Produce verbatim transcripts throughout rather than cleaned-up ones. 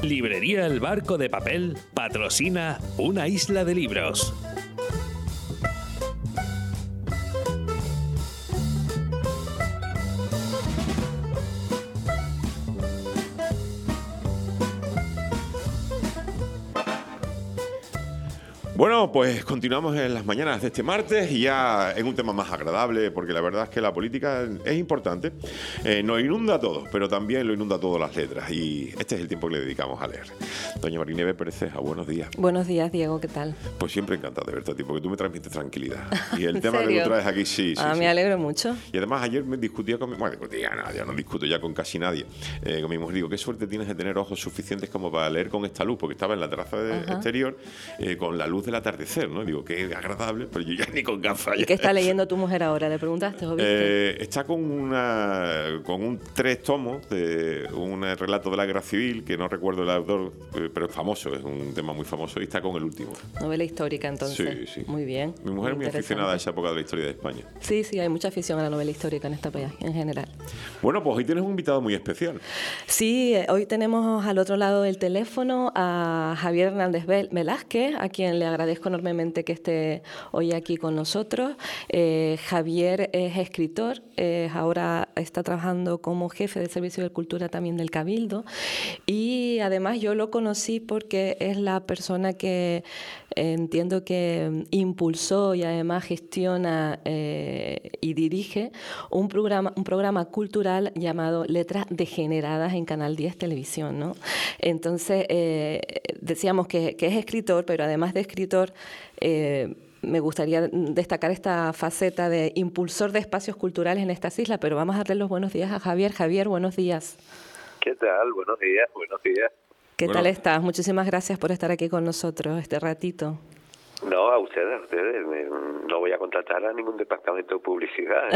Librería El Barco de Papel patrocina Una Isla de Libros. Bueno, pues continuamos en las mañanas de este martes y ya en un tema más agradable, porque la verdad es que la política es importante, eh, nos inunda a todos, pero también lo inunda a todas las letras, y este es el tiempo que le dedicamos a leer. Doña Marineve Pérez Ceja, buenos días. Buenos días, Diego, ¿qué tal? Pues siempre encantado de verte a ti, porque tú me transmites tranquilidad. Y el ¿En tema serio? que tú traes aquí, sí, sí. Ah, sí. me alegro mucho. Y además ayer me discutía con mi... Bueno, discutía nada, ya no discuto ya con casi nadie. Eh, con mi mujer digo, qué suerte tienes de tener ojos suficientes como para leer con esta luz, porque estaba en la terraza de exterior eh, con la luz del atardecer, ¿no? Digo, qué agradable, pero yo ya ni con gafas. ¿Y qué está leyendo tu mujer ahora? ¿Le preguntaste o viste? Eh, está con una con un tres tomos de un relato de la guerra civil, que no recuerdo el autor, eh, pero es famoso, es un tema muy famoso, y está con el último. Novela histórica, entonces. Sí, sí. Muy bien. Mi mujer es muy aficionada a esa época de la historia de España. Sí, sí, hay mucha afición a la novela histórica en este país, en general. Bueno, pues hoy tienes un invitado muy especial. Sí, hoy tenemos al otro lado del teléfono a Javier Hernández Velázquez, a quien le agradezco enormemente que esté hoy aquí con nosotros. Eh, Javier es escritor, eh, ahora está trabajando como jefe de Servicio de Cultura también del Cabildo, y además yo lo conocí porque es la persona que eh, entiendo que impulsó y además gestiona eh, y dirige un programa, un programa cultural llamado Letras Degeneradas en Canal diez Televisión, ¿no? Entonces, eh, decíamos que, que es escritor, pero además de escritor, eh, me gustaría destacar esta faceta de impulsor de espacios culturales en estas islas, pero vamos a darle los buenos días a Javier. Javier, buenos días. ¿Qué tal? Buenos días, buenos días. ¿Qué Bueno. tal estás? Muchísimas gracias por estar aquí con nosotros este ratito. No, a ustedes, a ustedes. No voy a contratar a ningún departamento de publicidad.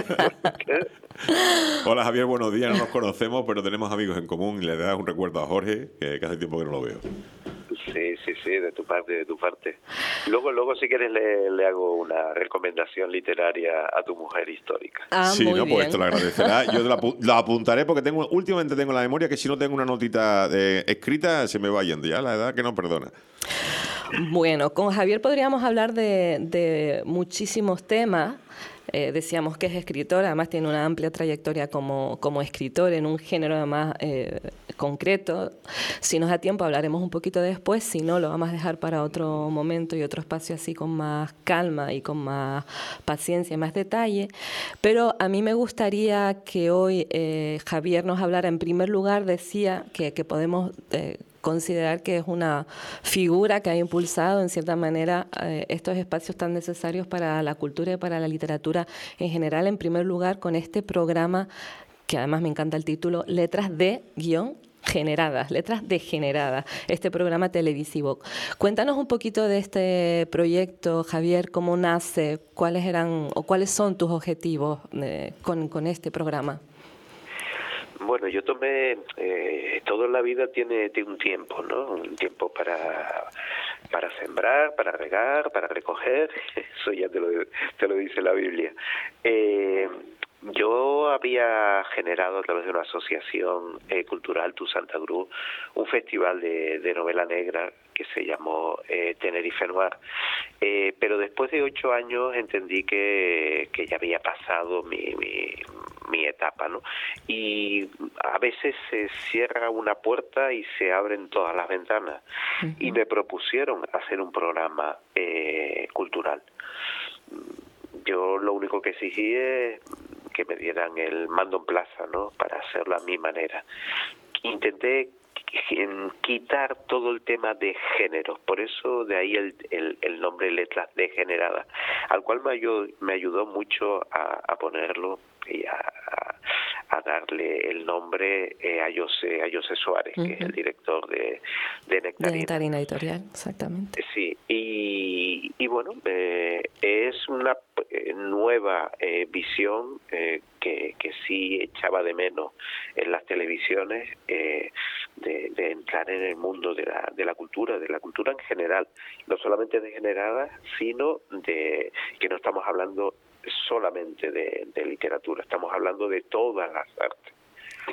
Hola Javier, buenos días, no nos conocemos, pero tenemos amigos en común, y le das un recuerdo a Jorge, que, que hace tiempo que no lo veo. Sí, sí, sí, de tu parte, de tu parte. Luego, luego si quieres le, le hago una recomendación literaria a tu mujer histórica. Ah, sí, muy no, bien. pues te lo agradecerá. Yo la, la apuntaré porque tengo últimamente tengo la memoria que si no tengo una notita eh, escrita se me va yendo, ya la edad que no perdona. Bueno, con Javier podríamos hablar de, de muchísimos temas. Eh, decíamos que es escritor, además tiene una amplia trayectoria como, como escritor en un género además eh, concreto. Si nos da tiempo hablaremos un poquito después, si no lo vamos a dejar para otro momento y otro espacio así con más calma y con más paciencia y más detalle. Pero a mí me gustaría que hoy eh, Javier nos hablara. En primer lugar, decía que, que podemos eh, considerar que es una figura que ha impulsado en cierta manera eh, estos espacios tan necesarios para la cultura y para la literatura en general, en primer lugar con este programa que además me encanta el título, Letras de guión generadas, Letras Degeneradas, este programa televisivo. Cuéntanos un poquito de este proyecto, Javier, cómo nace, cuáles eran o cuáles son tus objetivos eh, con, con este programa. Bueno, yo tomé, eh, toda la vida tiene, tiene un tiempo, ¿no? Un tiempo para para sembrar, para regar, para recoger, eso ya te lo, te lo dice la Biblia. Eh, yo había generado a través de una asociación eh, cultural, Tu Santa Cruz, un festival de, de novela negra que se llamó eh, Tenerife Noir, eh, pero después de ocho años entendí que, que ya había pasado mi, mi, mi etapa, ¿no? Y a veces se cierra una puerta y se abren todas las ventanas. Uh-huh. Y me propusieron hacer un programa eh, cultural. Yo lo único que exigí es que me dieran el mando en plaza, ¿no? Para hacerlo a mi manera. Intenté quitar todo el tema de género, por eso de ahí el, el, el nombre Letras Degeneradas, al cual me ayudó, me ayudó mucho a, a ponerlo y a, a, a darle el nombre eh, a José a José Suárez, uh-huh. que es el director de, de Nectarina. De Nectarina Editorial, exactamente. Sí, y, y bueno, eh, es una eh, nueva eh, visión eh, que, que sí echaba de menos en las televisiones, eh, de, de entrar en el mundo de la, de la cultura, de la cultura en general, no solamente degenerada, sino de que no estamos hablando solamente de, de literatura, estamos hablando de todas las artes.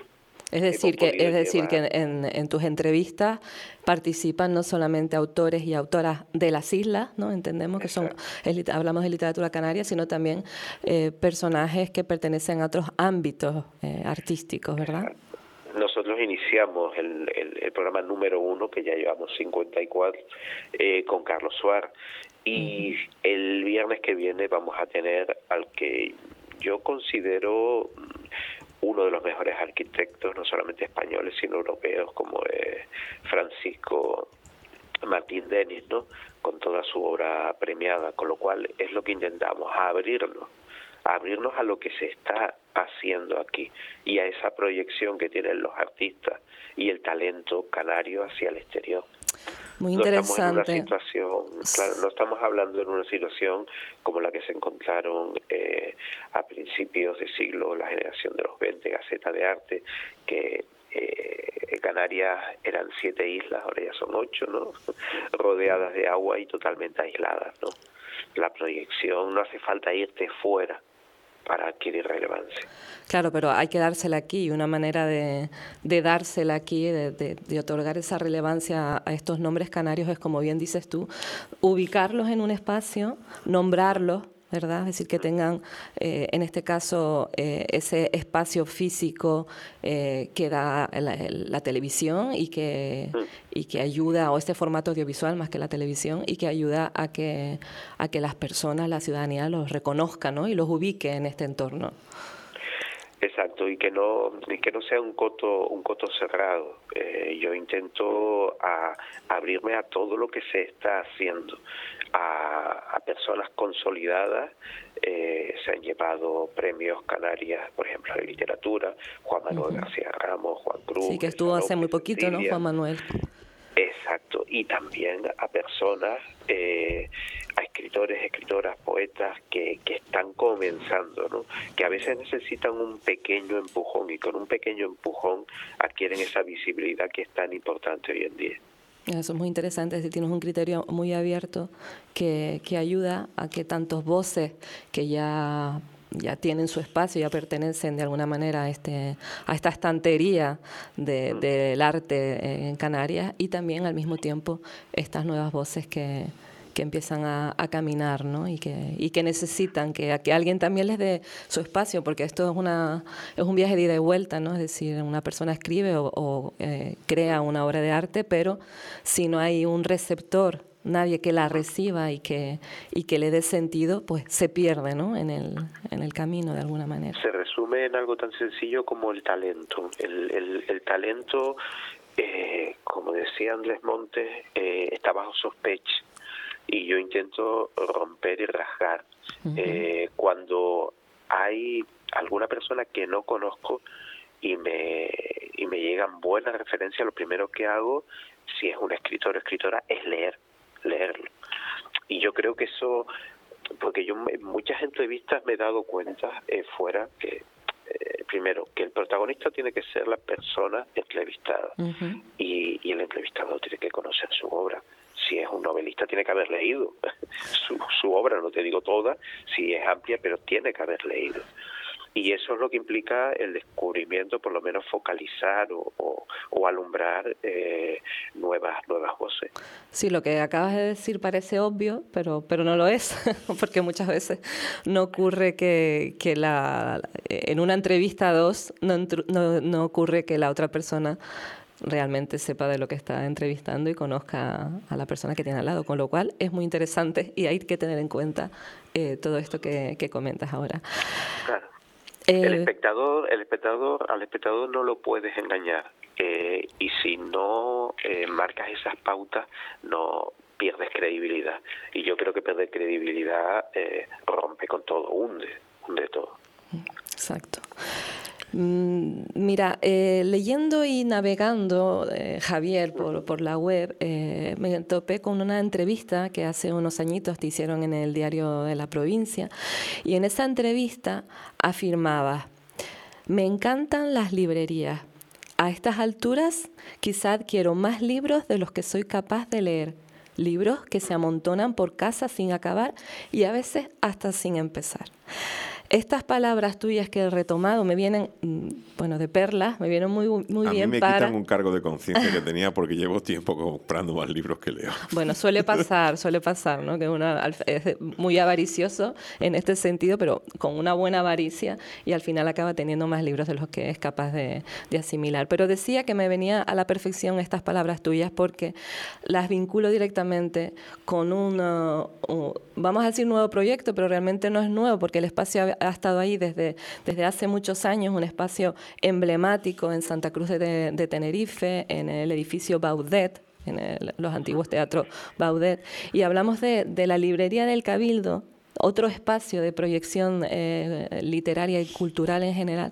Es decir, hemos que, es decir llevar... que en, en tus entrevistas participan no solamente autores y autoras de las islas, ¿no? Entendemos que son, es, hablamos de literatura canaria, sino también eh, personajes que pertenecen a otros ámbitos eh, artísticos, ¿verdad? Exacto. Nosotros iniciamos el, el, el programa número uno, que ya llevamos cincuenta y cuatro, eh, con Carlos Suárez. Y uh-huh. el viernes que viene vamos a tener al que yo considero uno de los mejores arquitectos, no solamente españoles, sino europeos, como eh, Francisco Martín Denis, ¿no? Con toda su obra premiada, con lo cual es lo que intentamos, abrirnos, abrirnos a lo que se está haciendo aquí y a esa proyección que tienen los artistas y el talento canario hacia el exterior. Muy interesante. No estamos en una situación, claro, no estamos hablando en una situación como la que se encontraron eh, a principios de siglo, la generación de los veinte, Gaceta de Arte, que eh, Canarias eran siete islas, ahora ya son ocho, ¿no? Rodeadas de agua y totalmente aisladas, ¿no? La proyección, no hace falta irte fuera para adquirir relevancia. Claro, pero hay que dársela aquí, y una manera de, de dársela aquí, de, de, de otorgar esa relevancia a estos nombres canarios es, como bien dices tú, ubicarlos en un espacio, nombrarlos, ¿verdad? Es decir, que tengan, eh, en este caso, eh, ese espacio físico eh, que da la, la televisión y que, y que ayuda, o este formato audiovisual más que la televisión, y que ayuda a que, a que las personas, la ciudadanía, los reconozca, ¿no? Y los ubique en este entorno. Exacto, y que no y que no sea un coto un coto cerrado. Eh, yo intento a, abrirme a todo lo que se está haciendo, a, a personas consolidadas. Eh, se han llevado premios Canarias, por ejemplo, de literatura, Juan Manuel uh-huh. García Ramos, Juan Cruz. Sí, que estuvo hace muy poquito, Cecilia, ¿no? Juan Manuel. Exacto, y también a personas, eh, a escritores, escritoras, poetas que, que están comenzando, ¿no? Que a veces necesitan un pequeño empujón, y con un pequeño empujón adquieren esa visibilidad que es tan importante hoy en día. Eso es muy interesante, es decir, tienes un criterio muy abierto que, que ayuda a que tantos voces que ya... ya tienen su espacio, ya pertenecen de alguna manera a, este, a esta estantería de, del arte en Canarias, y también al mismo tiempo estas nuevas voces que, que empiezan a, a caminar, ¿no? y, que, y que necesitan que, que alguien también les dé su espacio, porque esto es, una, es un viaje de ida y vuelta, ¿no? Es decir, una persona escribe o, o eh, crea una obra de arte, pero si no hay un receptor, nadie que la reciba y que y que le dé sentido, pues se pierde, ¿no? en el en el camino de alguna manera. Se resume en algo tan sencillo como el talento. El, el, el talento, eh, como decía Andrés Montes, eh, está bajo sospecha, y yo intento romper y rasgar. Uh-huh. Eh, cuando hay alguna persona que no conozco y me y me llegan buenas referencias, lo primero que hago, si es un escritor o escritora, es leer. leerlo. Y yo creo que eso, porque yo en muchas entrevistas me he dado cuenta eh, fuera que eh, primero que el protagonista tiene que ser la persona entrevistada. Uh-huh. y, y el entrevistado tiene que conocer su obra. Si es un novelista tiene que haber leído su, su obra, no te digo toda, si es amplia, pero tiene que haber leído. Y eso es lo que implica el descubrimiento, por lo menos focalizar o, o, o alumbrar eh, nuevas nuevas voces. Sí, lo que acabas de decir parece obvio, pero pero no lo es, porque muchas veces no ocurre que, que la en una entrevista a dos no, no, no ocurre que la otra persona realmente sepa de lo que está entrevistando y conozca a la persona que tiene al lado, con lo cual es muy interesante y hay que tener en cuenta eh, todo esto que, que comentas ahora. Claro. El espectador, el espectador, al espectador no lo puedes engañar, eh, y si no eh, marcas esas pautas, no pierdes credibilidad. Y yo creo que perder credibilidad eh, rompe con todo, hunde, hunde todo. Exacto. Mira, eh, leyendo y navegando, eh, Javier, por, por la web, eh, me topé con una entrevista que hace unos añitos te hicieron en el Diario de la Provincia, y en esa entrevista afirmaba: me encantan las librerías. A estas alturas quizá adquiero más libros de los que soy capaz de leer. Libros que se amontonan por casa sin acabar y a veces hasta sin empezar. Estas palabras tuyas que he retomado me vienen, bueno, de perlas, me vienen muy, muy a bien mí me para... quitan un cargo de conciencia que tenía porque llevo tiempo comprando más libros que leo. Bueno, suele pasar, suele pasar, ¿no? Que uno es muy avaricioso en este sentido, pero con una buena avaricia, y al final acaba teniendo más libros de los que es capaz de, de asimilar. Pero decía que me venía a la perfección estas palabras tuyas porque las vinculo directamente con un, uh, un, vamos a decir, nuevo proyecto, pero realmente no es nuevo porque el espacio ha, ha estado ahí desde, desde hace muchos años, un espacio emblemático en Santa Cruz de, de Tenerife, en el edificio Baudet, en el, los antiguos teatros Baudet, y hablamos de, de la librería del Cabildo, otro espacio de proyección eh, literaria y cultural en general.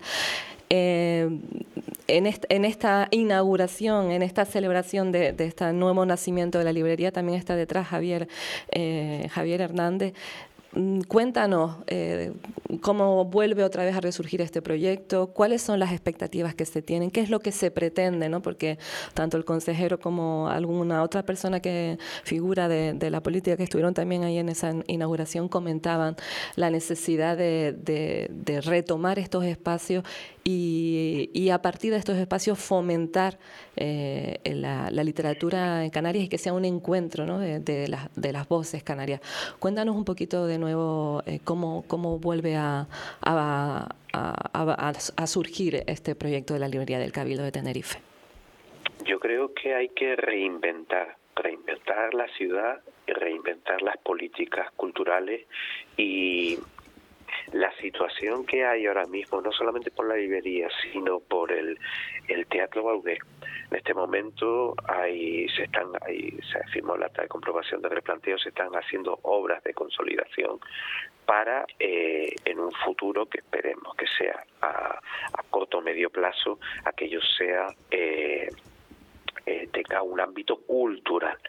Eh, en, est en esta inauguración, en esta celebración de, de este nuevo nacimiento de la librería, también está detrás Javier, eh, Javier Hernández. Cuéntanos eh, cómo vuelve otra vez a resurgir este proyecto, cuáles son las expectativas que se tienen, qué es lo que se pretende, ¿no? Porque tanto el consejero como alguna otra persona que figura de, de la política que estuvieron también ahí en esa inauguración comentaban la necesidad de, de, de retomar estos espacios y, y a partir de estos espacios fomentar eh, la, la literatura en Canarias y que sea un encuentro, ¿no? de, de, las, de las voces canarias. Cuéntanos un poquito de nuevo eh, cómo, cómo vuelve a, a, a, a, a surgir este proyecto de la librería del Cabildo de Tenerife. Yo creo que hay que reinventar, reinventar la ciudad y reinventar las políticas culturales y la situación que hay ahora mismo, no solamente por la librería, sino por el, el Teatro Baudet. En este momento hay, se están, hay, se firmó la acta de comprobación de replanteo, se están haciendo obras de consolidación para eh, en un futuro que esperemos que sea a, a corto o medio plazo, aquello sea eh, eh, tenga un ámbito cultural.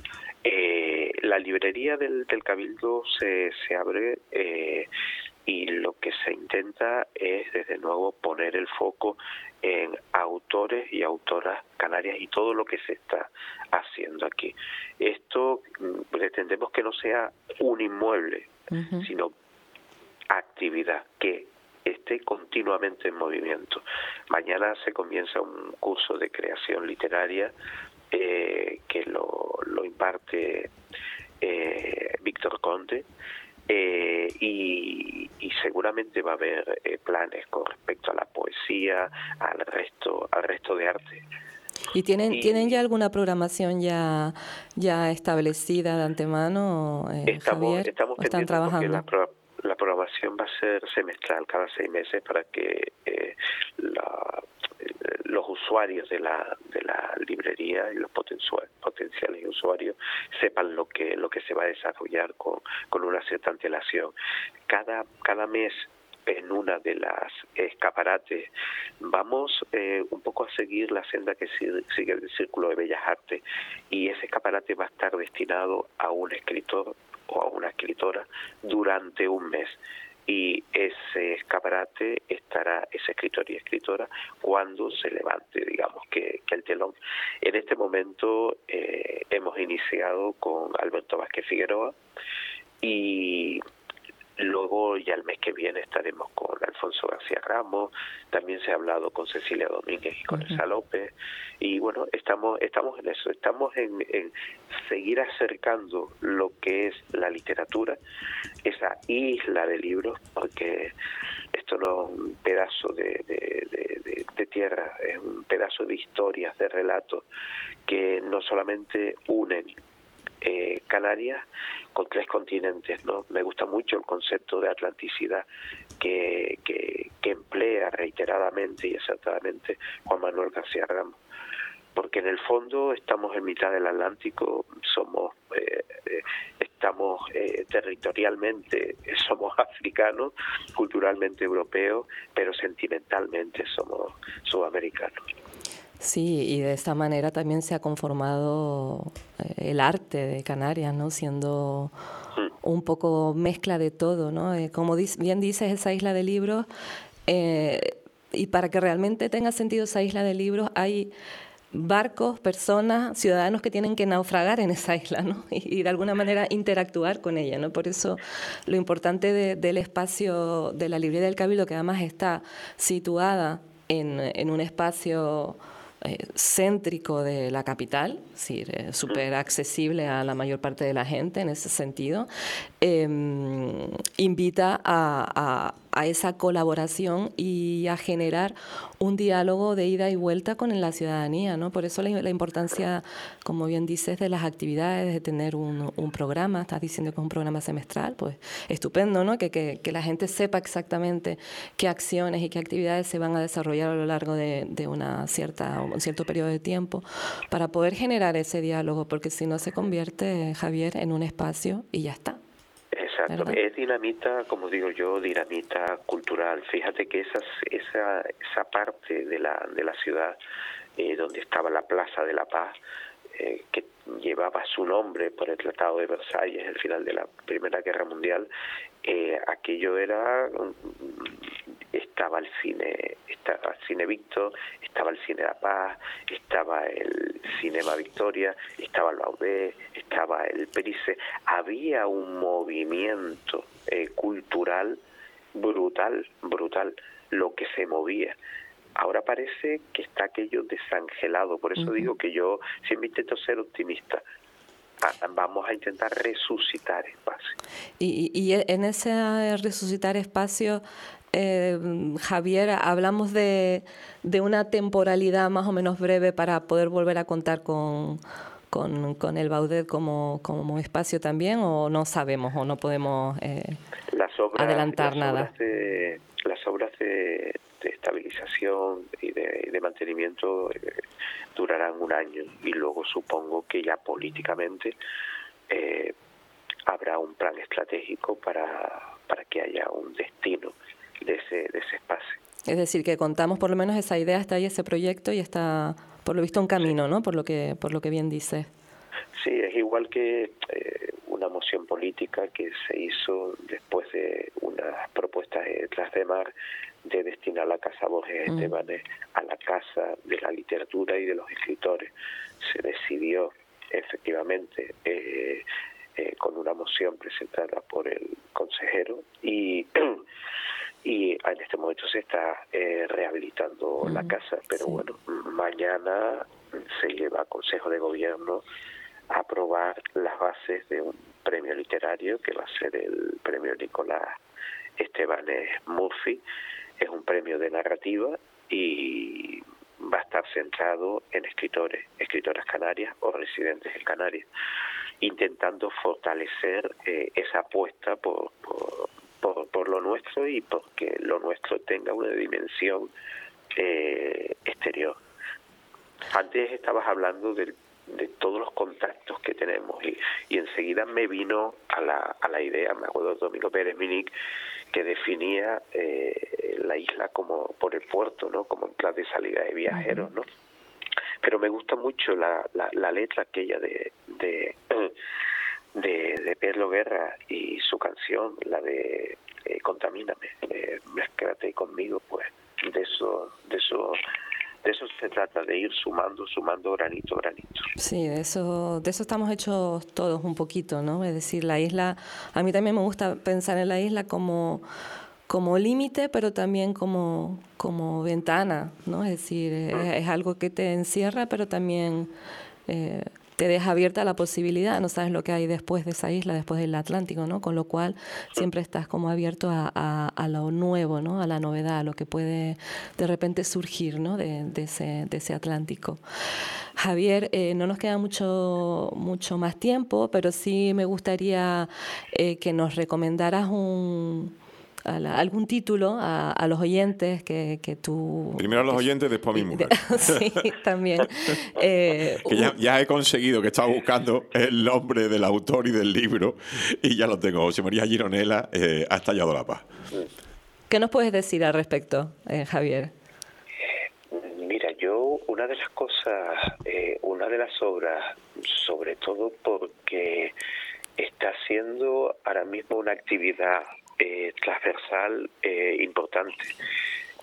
Eh, la librería del, del Cabildo se, se abre eh, y lo que se intenta es desde nuevo poner el foco en autores y autoras canarias y todo lo que se está haciendo aquí. Esto pretendemos que no sea un inmueble, uh-huh. sino actividad que esté continuamente en movimiento. Mañana se comienza un curso de creación literaria eh, que lo, lo imparte eh, Víctor Conde. Eh, y, y seguramente va a haber eh, planes con respecto a la poesía, al resto, al resto de arte. ¿Y tienen, y, ¿tienen ya alguna programación ya, ya establecida de antemano, eh, estamos, Javier? Estamos ¿O están trabajando? La, pro, la programación va a ser semestral, cada seis meses, para que eh, la, los usuarios de la de la librería y los potenciales usuarios sepan lo que lo que se va a desarrollar con, con una cierta antelación. Cada cada mes en una de las escaparates vamos eh, un poco a seguir la senda que sigue el Círculo de Bellas Artes, y ese escaparate va a estar destinado a un escritor o a una escritora durante un mes. Y ese escaparate estará ese escritor y escritora cuando se levante, digamos, que, que el telón. En este momento eh, hemos iniciado con Alberto Vázquez Figueroa y luego ya el mes que viene estaremos con Alfonso García Ramos. También se ha hablado con Cecilia Domínguez y con Elsa López. Y bueno, estamos estamos en eso, estamos en, en seguir acercando lo que es la literatura, esa isla de libros, porque esto no es un pedazo de, de, de, de, de tierra, es un pedazo de historias, de relatos que no solamente unen Eh, Canarias con tres continentes, ¿no? Me gusta mucho el concepto de atlanticidad que, que, que emplea reiteradamente y acertadamente Juan Manuel García Ramos, porque en el fondo estamos en mitad del Atlántico, somos eh, eh, estamos eh, territorialmente somos africanos, culturalmente europeos, pero sentimentalmente somos sudamericanos. Sí, y de esta manera también se ha conformado el arte de Canarias, ¿no? Siendo un poco mezcla de todo, ¿no? Eh, como bien dices, esa isla de libros, eh, y para que realmente tenga sentido esa isla de libros hay barcos, personas, ciudadanos que tienen que naufragar en esa isla, ¿no? Y, y de alguna manera interactuar con ella, ¿no? Por eso lo importante de, del espacio de la librería del Cabildo, que además está situada en, en un espacio eh, céntrico de la capital, es decir, eh, súper accesible a la mayor parte de la gente en ese sentido, eh, invita a, a a esa colaboración y a generar un diálogo de ida y vuelta con la ciudadanía, ¿no? Por eso la, la importancia, como bien dices, de las actividades, de tener un, un programa. Estás diciendo que es un programa semestral, pues estupendo, ¿no? Que, que, que la gente sepa exactamente qué acciones y qué actividades se van a desarrollar a lo largo de, de una cierta, un cierto periodo de tiempo para poder generar ese diálogo, porque si no se convierte, Javier, en un espacio y ya está. Exacto, ¿verdad? Es dinamita, como digo yo, dinamita cultural. Fíjate que esas, esa esa parte de la de la ciudad eh, donde estaba la Plaza de la Paz, eh, que llevaba su nombre por el Tratado de Versalles, el final de la Primera Guerra Mundial, eh, aquello era... Estaba el cine, estaba el cine Víctor, estaba el cine La Paz, estaba el Cinema Victoria, estaba el Baudé, estaba el Perice. Había un movimiento eh, cultural brutal, brutal, lo que se movía. Ahora parece que está aquello desangelado, por eso uh-huh. digo que yo siempre intento ser optimista. Vamos a intentar resucitar espacio. Y, y en ese resucitar espacio, eh, Javier, hablamos de, de una temporalidad más o menos breve para poder volver a contar con, con, con el Baudet como, como espacio también, o no sabemos o no podemos eh, las obras, adelantar las nada. Obras de, las obras de, de estabilización y de, de mantenimiento eh, durarán un año y luego supongo que ya políticamente eh, habrá un plan estratégico para, para que haya un destino de ese, de ese espacio. Es decir, que contamos por lo menos esa idea, está ahí ese proyecto y está por lo visto un camino, sí. ¿no? Por lo que por lo que bien dice. Sí, es igual que eh, una moción política que se hizo después de unas propuestas de Tras de Mar de destinar la Casa Borges mm. Estebanes a la Casa de la Literatura y de los Escritores. Se decidió efectivamente eh, eh, con una moción presentada por el consejero y y en este momento se está eh, rehabilitando mm. la casa, pero sí. bueno, mañana se lleva a Consejo de Gobierno a aprobar las bases de un premio literario que va a ser el premio Nicolás Estebanes Murphy. Es un premio de narrativa y va a estar centrado en escritores, escritoras canarias o residentes en Canarias, intentando fortalecer eh, esa apuesta por, por, por, por lo nuestro y porque lo nuestro tenga una dimensión eh, exterior. Antes estabas hablando del de todos los contactos que tenemos y, y enseguida me vino a la, a la idea, me acuerdo de Domingo Pérez Minic, que definía eh, la isla como por el puerto, ¿no? Como en plan de salida de viajeros, ¿no? Pero me gusta mucho la, la, la letra aquella de de, de de Pedro Guerra y su canción, la de eh, Contamíname, eh, mezclate conmigo, pues de eso, de eso De eso se trata, de ir sumando, sumando granito, granito. Sí, de eso, de eso estamos hechos todos un poquito, ¿no? Es decir, la isla, a mí también me gusta pensar en la isla como, como límite, pero también como, como ventana, ¿no? Es decir, es, es algo que te encierra, pero también eh, te deja abierta la posibilidad, no sabes lo que hay después de esa isla, después del Atlántico, ¿no? Con lo cual siempre estás como abierto a, a, a lo nuevo, ¿no? A la novedad, a lo que puede de repente surgir, ¿no? De, de, ese, de ese Atlántico. Javier, eh, no nos queda mucho, mucho más tiempo, pero sí me gustaría eh, que nos recomendaras un... A la, algún título a, a los oyentes que, que tú... Primero a los que, oyentes, después a mi mujer. Sí, también. Eh, que ya, ya he conseguido, que estaba buscando el nombre del autor y del libro, y ya lo tengo. José María Gironella eh, ha estallado la paz. ¿Qué nos puedes decir al respecto, eh, Javier? Mira, yo una de las cosas, eh, una de las obras, sobre todo porque está haciendo ahora mismo una actividad Eh, transversal eh, importante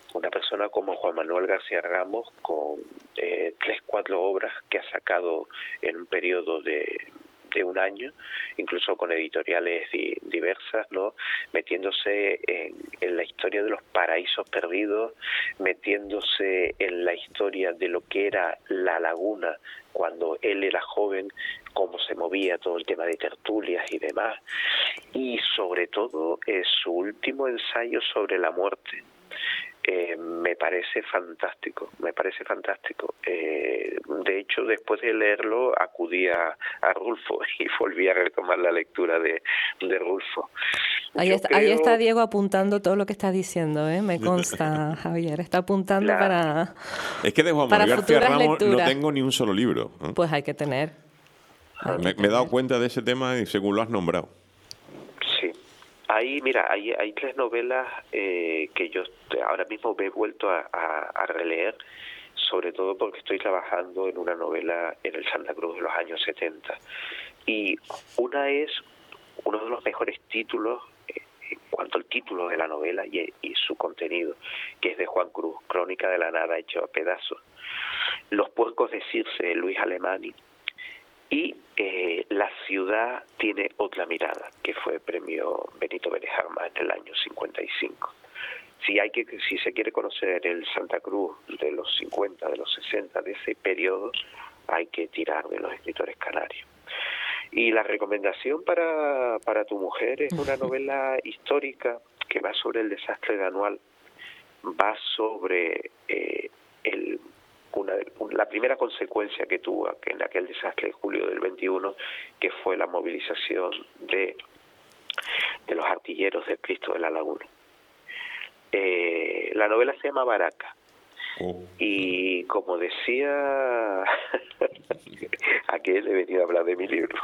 una persona como Juan Manuel García Ramos, con eh, tres, cuatro obras que ha sacado en un periodo de, de un año, incluso con editoriales di, diversas, ¿no? Metiéndose en, en la historia de los paraísos perdidos, metiéndose en la historia de lo que era La Laguna cuando él era joven, cómo se movía todo el tema de tertulias y demás, y sobre todo eh, su último ensayo sobre la muerte. Eh, me parece fantástico, me parece fantástico. Eh, de hecho, después de leerlo, acudí a, a Rulfo y volví a retomar la lectura de, de Rulfo. Ahí está, creo... ahí está Diego apuntando todo lo que estás diciendo, ¿eh? Me consta, Javier. Está apuntando la... para Es que de Juan para Manuel García Ramos lecturas. no tengo ni un solo libro, ¿eh? Pues hay que tener. Hay me, que me he dado tener. cuenta de ese tema y según lo has nombrado. Sí. Ahí, mira, hay, hay tres novelas eh, que yo ahora mismo me he vuelto a, a, a releer, sobre todo porque estoy trabajando en una novela en el Santa Cruz de los años setenta. Y una es uno de los mejores títulos eh, en cuanto al título de la novela y, y su contenido, que es de Juan Cruz, Crónica de la nada hecho a pedazos. Los puercos de Circe, de Luis Alemany. Y eh, La ciudad tiene otra mirada, que fue premio Benito Vélez Armas en el año cincuenta y cinco. Si hay que, si se quiere conocer el Santa Cruz de los cincuenta, de los sesenta, de ese periodo, hay que tirar de los escritores canarios. Y la recomendación para, para tu mujer es una novela histórica que va sobre el desastre de Anual, va sobre eh, el Una, la primera consecuencia que tuvo en aquel desastre de julio del veintiuno, que fue la movilización de, de los artilleros del Cristo de la Laguna. Eh, la novela se llama Baraca. Oh. Y como decía aquel, he venido a hablar de mi libro.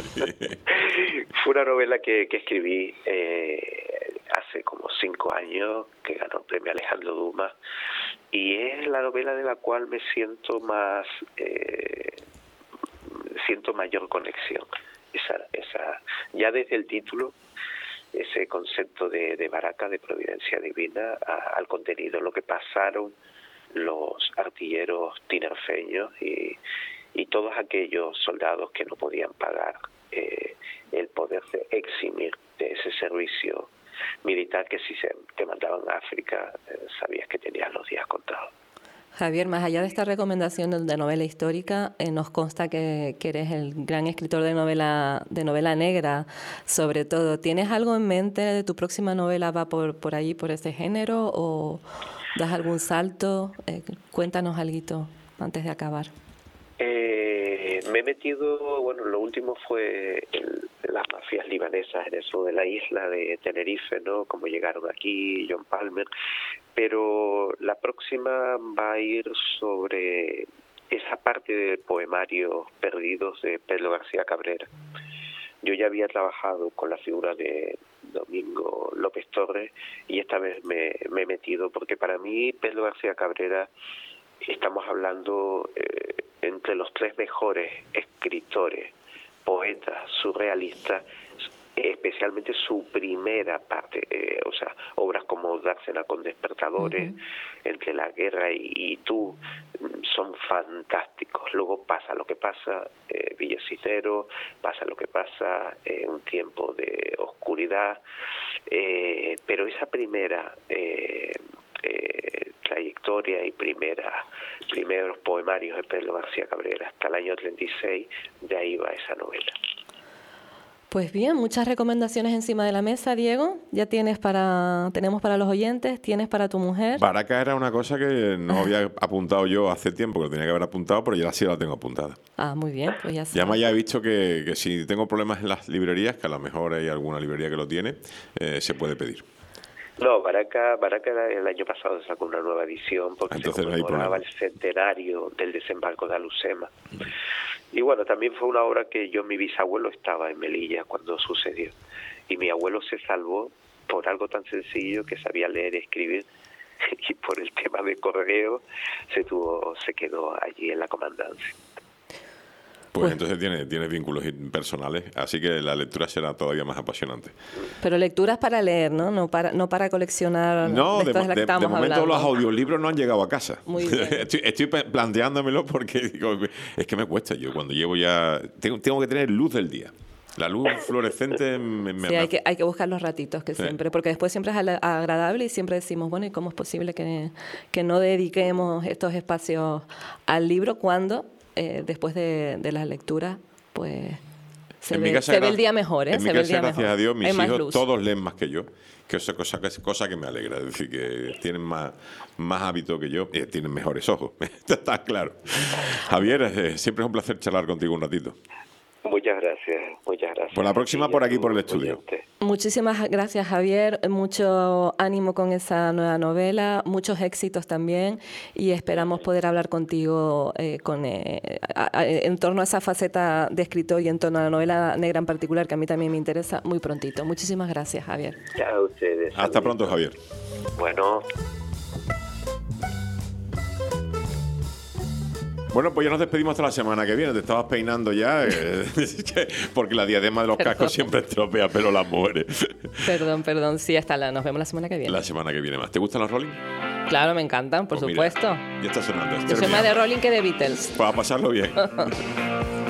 Fue una novela que, que escribí eh, hace como cinco años, que ganó el premio Alejandro Dumas, y es la novela de la cual me siento más eh, siento mayor conexión. Esa, esa, ya desde el título, ese concepto de, de Baraca, de providencia divina, a, al contenido, lo que pasaron los artilleros tinerfeños y, y todos aquellos soldados que no podían pagar eh, el poderse eximir de ese servicio militar que si se te mandaban a África eh, sabías que tenías los días contados. Javier, más allá de esta recomendación de novela histórica, eh, nos consta que, que eres el gran escritor de novela de novela negra, sobre todo. ¿Tienes algo en mente de tu próxima novela? ¿Va por, por ahí, por ese género? ¿O das algún salto? Eh, cuéntanos algo antes de acabar. Eh, me he metido, bueno, lo último fue el, las mafias libanesas en eso de la isla de Tenerife, ¿no? Cómo llegaron aquí, John Palmer. Pero la próxima va a ir sobre esa parte de poemarios perdidos de Pedro García Cabrera. Yo ya había trabajado con la figura de Domingo López Torres y esta vez me, me he metido porque para mí Pedro García Cabrera, estamos hablando eh, entre los tres mejores escritores, poetas, surrealistas, especialmente su primera parte, eh, o sea, obras como Dársena con despertadores, uh-huh. Entre la guerra y, y tú, son fantásticos. Luego pasa lo que pasa, eh, Villa Cisneros, pasa lo que pasa, eh, un tiempo de oscuridad, eh, pero esa primera eh, eh, trayectoria y primera primeros poemarios de Pedro García Cabrera hasta el año treinta y seis, de ahí va esa novela. Pues bien, muchas recomendaciones encima de la mesa, Diego. Ya tienes para, tenemos para los oyentes, tienes para tu mujer. Baraca era una cosa que no había apuntado yo hace tiempo, que lo tenía que haber apuntado, pero ya sí la tengo apuntada. Ah, muy bien, pues ya sabes. Ya me haya visto que, que si tengo problemas en las librerías, que a lo mejor hay alguna librería que lo tiene, eh, se puede pedir. No, Baraca, Baraca el año pasado sacó una nueva edición porque Entonces, se conmemoraba el centenario del desembarco de Alucema. Y bueno, también fue una obra que yo, mi bisabuelo estaba en Melilla cuando sucedió. Y mi abuelo se salvó por algo tan sencillo que sabía leer y escribir. Y por el tema de correo se tuvo, se quedó allí en la comandancia. Pues, pues entonces tienes, tienes vínculos personales, así que la lectura será todavía más apasionante. Pero lecturas para leer, ¿no? No para, no para coleccionar. No, de, de, de, de, de momento hablando. Los audiolibros no han llegado a casa. Muy bien. estoy, estoy planteándomelo porque digo, es que me cuesta. Yo cuando llevo ya... Tengo, tengo que tener luz del día. La luz fluorescente me, me Sí, hay que, hay que buscar los ratitos que sí. siempre, porque después siempre es agradable y siempre decimos, bueno, ¿y cómo es posible que, que no dediquemos estos espacios al libro cuando... Eh, después de, de las lecturas, pues se, ve, se ve el día mejor, ¿eh? En se mi ve casa, el día gracias mejor. a Dios, mis Hay hijos todos leen más que yo, que eso es cosa, cosa que me alegra, es decir, que tienen más, más hábito que yo, eh, tienen mejores ojos, está claro. Javier, eh, siempre es un placer charlar contigo un ratito. Muchas gracias, muchas gracias. Por la próxima, por aquí, por el estudio. Muchísimas gracias, Javier. Mucho ánimo con esa nueva novela, muchos éxitos también y esperamos poder hablar contigo eh, con, eh, a, a, en torno a esa faceta de escritor y en torno a la novela negra en particular, que a mí también me interesa, muy prontito. Muchísimas gracias, Javier. A ustedes. Hasta pronto, Javier. Bueno. Bueno, pues ya nos despedimos hasta la semana que viene. Te estabas peinando ya, eh, porque la diadema de los perdón. cascos siempre estropea, pero las mujeres. Perdón, perdón. Sí, hasta la. Nos vemos la semana que viene. La semana que viene más. ¿Te gustan los Rolling? Claro, me encantan, por pues supuesto. Mira, ya está sonando. Yo soy más de Rolling que de Beatles. Para pasarlo bien.